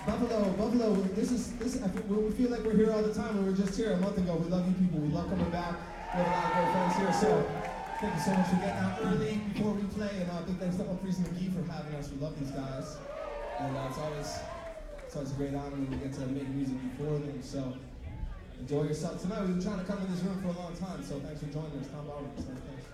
Buffalo, we feel like we're here all the time, and we were just here a month ago. We love you people. We love coming back. We have a lot of great friends here, so thank you so much for getting out early before we play, and big thanks to Humphreys McGee for having us. We love these guys, and it's always a great honor when we get to make music before them, so enjoy yourself. Tonight, we've been trying to come in this room for a long time, so thanks for joining us. Tom Barber. Thanks.